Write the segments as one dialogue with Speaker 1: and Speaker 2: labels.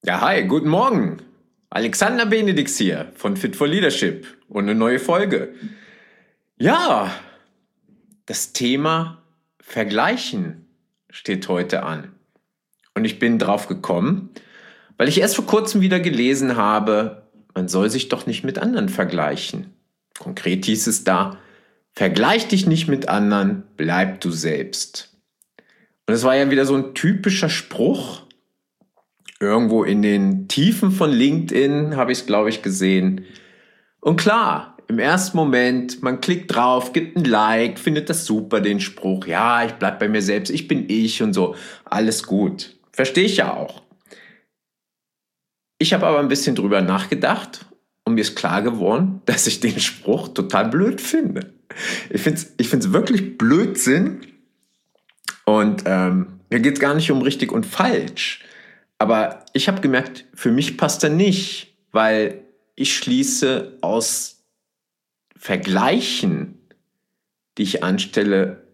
Speaker 1: Ja, hi, guten Morgen. Alexander Benedix hier von Fit for Leadership und eine neue Folge. Ja, das Thema Vergleichen steht heute an. Und ich bin drauf gekommen, weil ich erst vor kurzem wieder gelesen habe, man soll sich doch nicht mit anderen vergleichen. Konkret hieß es da, vergleich dich nicht mit anderen, bleib du selbst. Und es war ja wieder so ein typischer Spruch. Irgendwo in den Tiefen von LinkedIn habe ich es, glaube ich, gesehen. Und klar, im ersten Moment, man klickt drauf, gibt ein Like, findet das super, den Spruch. Ja, ich bleib bei mir selbst, ich bin ich und so. Alles gut. Verstehe ich ja auch. Ich habe aber ein bisschen drüber nachgedacht und mir ist klar geworden, dass ich den Spruch total blöd finde. Ich find's wirklich Blödsinn. Und mir geht es gar nicht um richtig und falsch. Aber ich habe gemerkt, für mich passt er nicht, weil ich schließe aus Vergleichen, die ich anstelle,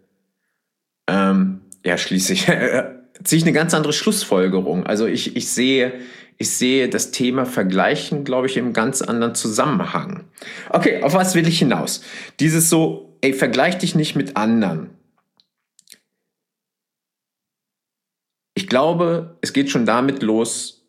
Speaker 1: ziehe ich eine ganz andere Schlussfolgerung. Also ich sehe das Thema Vergleichen, glaube ich, im ganz anderen Zusammenhang. Okay, auf was will ich hinaus? Dieses so, vergleich dich nicht mit anderen. Ich glaube, es geht schon damit los,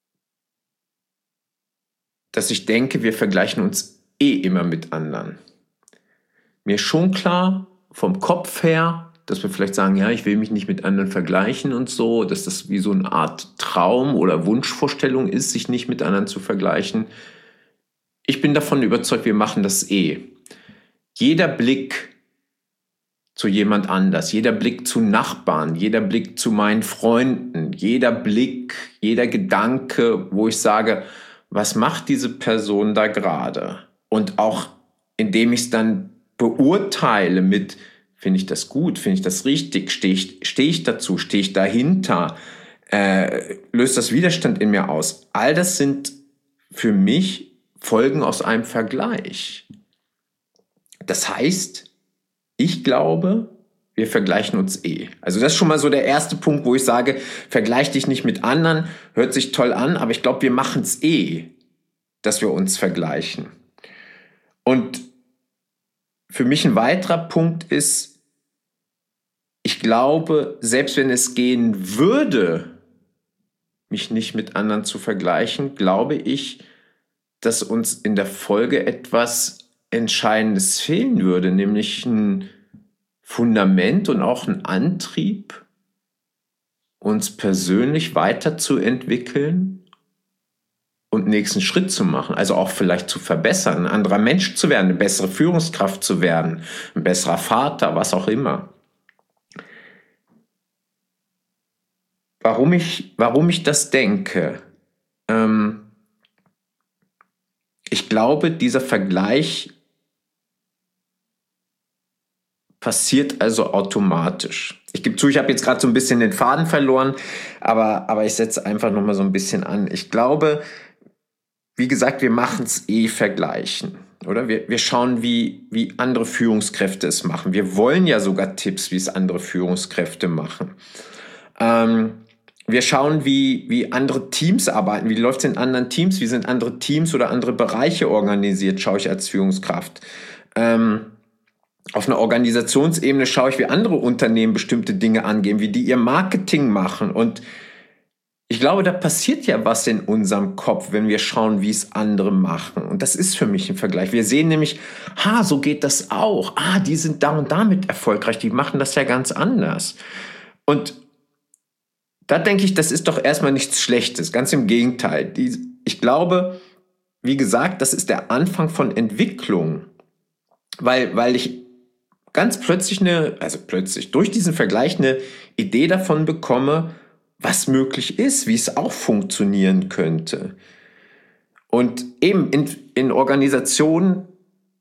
Speaker 1: dass ich denke, wir vergleichen uns immer mit anderen. Mir ist schon klar, vom Kopf her, dass wir vielleicht sagen, ja, ich will mich nicht mit anderen vergleichen und so, dass das wie so eine Art Traum oder Wunschvorstellung ist, sich nicht mit anderen zu vergleichen. Ich bin davon überzeugt, wir machen das Jeder Blick zu jemand anders, jeder Blick zu Nachbarn, jeder Blick zu meinen Freunden, jeder Blick, jeder Gedanke, wo ich sage, was macht diese Person da gerade? Und auch indem ich es dann beurteile mit, finde ich das gut, finde ich das richtig, stehe ich dazu, stehe ich dahinter, löst das Widerstand in mir aus. All das sind für mich Folgen aus einem Vergleich. Das heißt, ich glaube, wir vergleichen uns Also das ist schon mal so der erste Punkt, wo ich sage, vergleich dich nicht mit anderen, hört sich toll an, aber ich glaube, wir machen es dass wir uns vergleichen. Und für mich ein weiterer Punkt ist, ich glaube, selbst wenn es gehen würde, mich nicht mit anderen zu vergleichen, glaube ich, dass uns in der Folge etwas Entscheidendes fehlen würde, nämlich ein Fundament und auch ein Antrieb, uns persönlich weiterzuentwickeln und einen nächsten Schritt zu machen, also auch vielleicht zu verbessern, ein anderer Mensch zu werden, eine bessere Führungskraft zu werden, ein besserer Vater, was auch immer. Warum ich das denke? Ich glaube, dieser Vergleich passiert also automatisch. Ich gebe zu, ich habe jetzt gerade so ein bisschen den Faden verloren, aber ich setze einfach nochmal so ein bisschen an. Ich glaube, wie gesagt, wir machen es vergleichen. Oder? Wir schauen, wie andere Führungskräfte es machen. Wir wollen ja sogar Tipps, wie es andere Führungskräfte machen. Wir schauen, wie andere Teams arbeiten. Wie läuft es in anderen Teams? Wie sind andere Teams oder andere Bereiche organisiert, schaue ich als Führungskraft. Auf einer Organisationsebene schaue ich, wie andere Unternehmen bestimmte Dinge angehen, wie die ihr Marketing machen. Und ich glaube, da passiert ja was in unserem Kopf, wenn wir schauen, wie es andere machen. Und das ist für mich ein Vergleich. Wir sehen nämlich, so geht das auch. Die sind da und damit erfolgreich. Die machen das ja ganz anders. Und da denke ich, das ist doch erstmal nichts Schlechtes. Ganz im Gegenteil. Ich glaube, wie gesagt, das ist der Anfang von Entwicklung. Weil ich ganz plötzlich durch diesen Vergleich eine Idee davon bekomme, was möglich ist, wie es auch funktionieren könnte. Und eben in Organisationen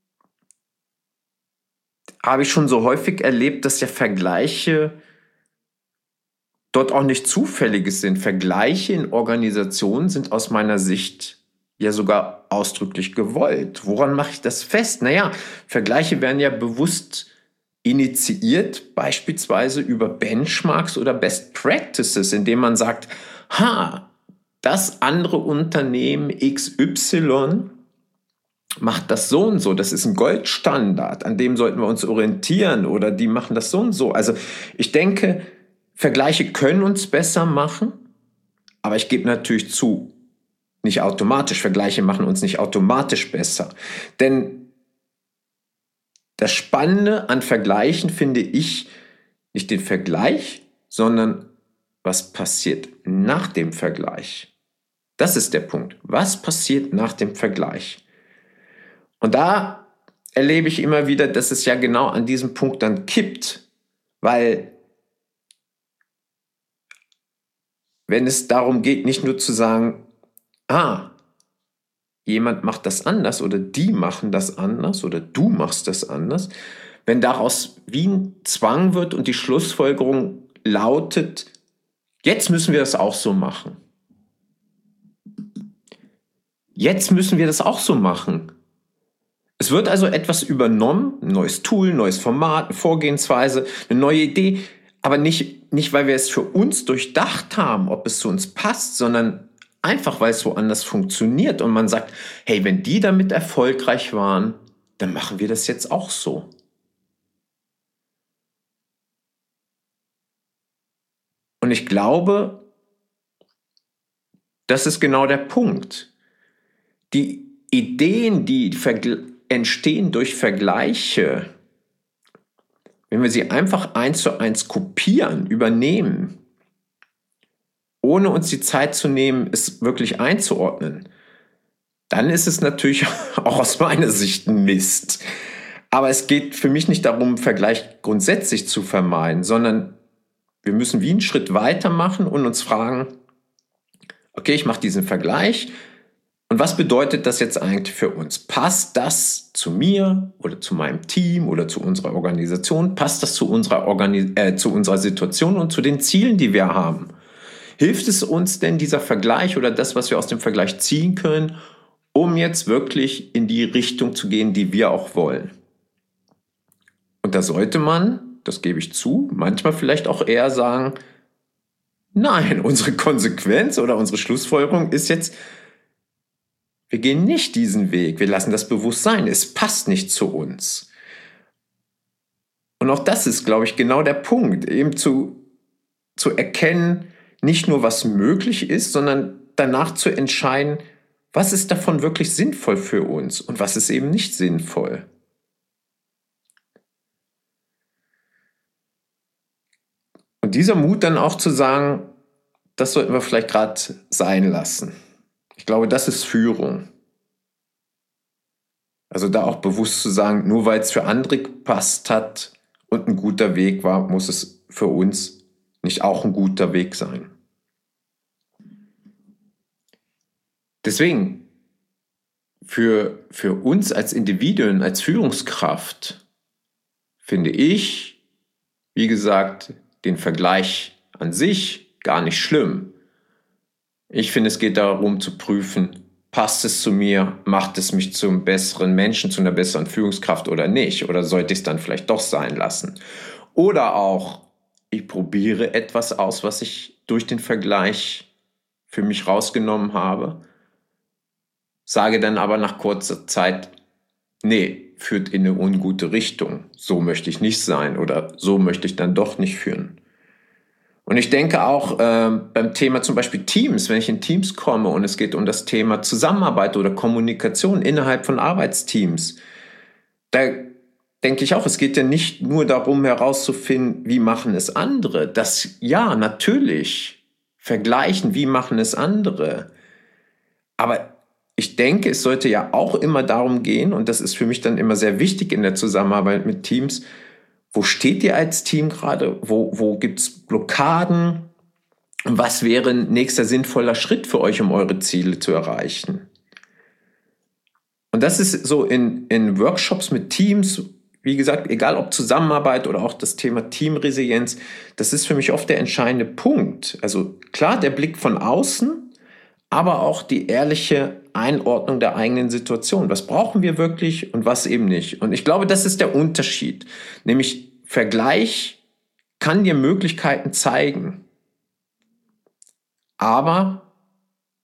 Speaker 1: habe ich schon so häufig erlebt, dass ja Vergleiche dort auch nicht Zufälliges sind. Vergleiche in Organisationen sind aus meiner Sicht ja sogar ausdrücklich gewollt. Woran mache ich das fest? Vergleiche werden ja bewusst initiiert, beispielsweise über Benchmarks oder Best Practices, indem man sagt, das andere Unternehmen XY macht das so und so, das ist ein Goldstandard, an dem sollten wir uns orientieren, oder die machen das so und so. Also ich denke, Vergleiche können uns besser machen, aber ich gebe natürlich zu, nicht automatisch. Vergleiche machen uns nicht automatisch besser. Denn das Spannende an Vergleichen finde ich nicht den Vergleich, sondern was passiert nach dem Vergleich. Das ist der Punkt. Was passiert nach dem Vergleich? Und da erlebe ich immer wieder, dass es ja genau an diesem Punkt dann kippt, weil wenn es darum geht, nicht nur zu sagen, jemand macht das anders oder die machen das anders oder du machst das anders, wenn daraus wie ein Zwang wird und die Schlussfolgerung lautet, jetzt müssen wir das auch so machen. Jetzt müssen wir das auch so machen. Es wird also etwas übernommen, ein neues Tool, ein neues Format, eine Vorgehensweise, eine neue Idee, aber nicht, weil wir es für uns durchdacht haben, ob es zu uns passt, sondern einfach, weil es so anders funktioniert und man sagt, hey, wenn die damit erfolgreich waren, dann machen wir das jetzt auch so. Und ich glaube, das ist genau der Punkt. Die Ideen, die entstehen durch Vergleiche, wenn wir sie einfach 1:1 kopieren, übernehmen, ohne uns die Zeit zu nehmen, es wirklich einzuordnen, dann ist es natürlich auch aus meiner Sicht ein Mist. Aber es geht für mich nicht darum, Vergleich grundsätzlich zu vermeiden, sondern wir müssen wie einen Schritt weitermachen und uns fragen, okay, ich mache diesen Vergleich und was bedeutet das jetzt eigentlich für uns? Passt das zu mir oder zu meinem Team oder zu unserer Organisation? Passt das zu unserer Situation und zu den Zielen, die wir haben? Hilft es uns denn dieser Vergleich oder das, was wir aus dem Vergleich ziehen können, um jetzt wirklich in die Richtung zu gehen, die wir auch wollen? Und da sollte man, das gebe ich zu, manchmal vielleicht auch eher sagen, nein, unsere Konsequenz oder unsere Schlussfolgerung ist jetzt, wir gehen nicht diesen Weg, wir lassen das bewusst sein, es passt nicht zu uns. Und auch das ist, glaube ich, genau der Punkt, eben zu erkennen, nicht nur was möglich ist, sondern danach zu entscheiden, was ist davon wirklich sinnvoll für uns und was ist eben nicht sinnvoll. Und dieser Mut dann auch zu sagen, das sollten wir vielleicht gerade sein lassen. Ich glaube, das ist Führung. Also da auch bewusst zu sagen, nur weil es für andere gepasst hat und ein guter Weg war, muss es für uns nicht auch ein guter Weg sein. Deswegen, für uns als Individuen, als Führungskraft, finde ich, wie gesagt, den Vergleich an sich gar nicht schlimm. Ich finde, es geht darum zu prüfen, passt es zu mir, macht es mich zum besseren Menschen, zu einer besseren Führungskraft oder nicht? Oder sollte ich es dann vielleicht doch sein lassen? Oder auch, ich probiere etwas aus, was ich durch den Vergleich für mich rausgenommen habe, sage dann aber nach kurzer Zeit, nee, führt in eine ungute Richtung. So möchte ich nicht sein oder so möchte ich dann doch nicht führen. Und ich denke auch beim Thema zum Beispiel Teams, wenn ich in Teams komme und es geht um das Thema Zusammenarbeit oder Kommunikation innerhalb von Arbeitsteams, da denke ich auch, es geht ja nicht nur darum herauszufinden, wie machen es andere. Das, ja, natürlich, vergleichen, wie machen es andere. Aber ich denke, es sollte ja auch immer darum gehen, und das ist für mich dann immer sehr wichtig in der Zusammenarbeit mit Teams, wo steht ihr als Team gerade? Wo gibt es Blockaden? Was wäre ein nächster sinnvoller Schritt für euch, um eure Ziele zu erreichen? Und das ist so in Workshops mit Teams, wie gesagt, egal ob Zusammenarbeit oder auch das Thema Teamresilienz, das ist für mich oft der entscheidende Punkt. Also klar, der Blick von außen, aber auch die ehrliche Einordnung der eigenen Situation. Was brauchen wir wirklich und was eben nicht? Und ich glaube, das ist der Unterschied. Nämlich Vergleich kann dir Möglichkeiten zeigen. Aber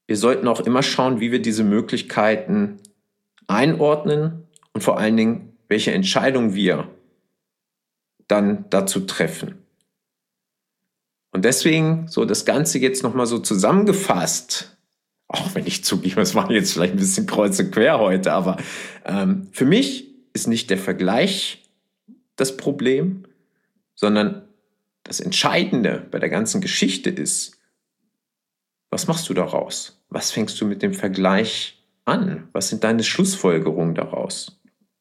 Speaker 1: wir sollten auch immer schauen, wie wir diese Möglichkeiten einordnen und vor allen Dingen, welche Entscheidung wir dann dazu treffen. Und deswegen so das Ganze jetzt nochmal so zusammengefasst, auch wenn ich zugebe, es war jetzt vielleicht ein bisschen kreuz und quer heute, aber für mich ist nicht der Vergleich das Problem, sondern das Entscheidende bei der ganzen Geschichte ist, was machst du daraus? Was fängst du mit dem Vergleich an? Was sind deine Schlussfolgerungen daraus?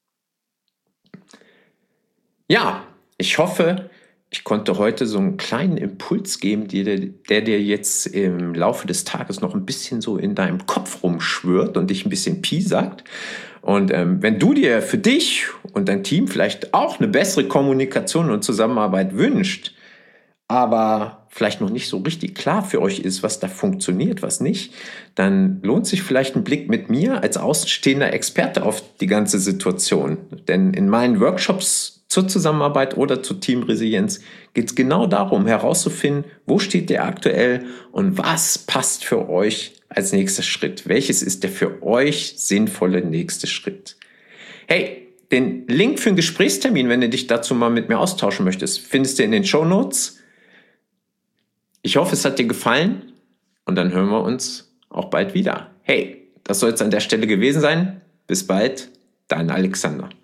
Speaker 1: Ja, ich hoffe, ich konnte heute so einen kleinen Impuls geben, der dir jetzt im Laufe des Tages noch ein bisschen so in deinem Kopf rumschwirrt und dich ein bisschen piesackt. Und wenn du dir für dich und dein Team vielleicht auch eine bessere Kommunikation und Zusammenarbeit wünscht, aber vielleicht noch nicht so richtig klar für euch ist, was da funktioniert, was nicht, dann lohnt sich vielleicht ein Blick mit mir als außenstehender Experte auf die ganze Situation. Denn in meinen Workshops zur Zusammenarbeit oder zur Teamresilienz geht es genau darum, herauszufinden, wo steht ihr aktuell und was passt für euch als nächster Schritt. Welches ist der für euch sinnvolle nächste Schritt? Hey, den Link für einen Gesprächstermin, wenn du dich dazu mal mit mir austauschen möchtest, findest du in den Shownotes. Ich hoffe, es hat dir gefallen und dann hören wir uns auch bald wieder. Hey, das soll es an der Stelle gewesen sein. Bis bald, dein Alexander.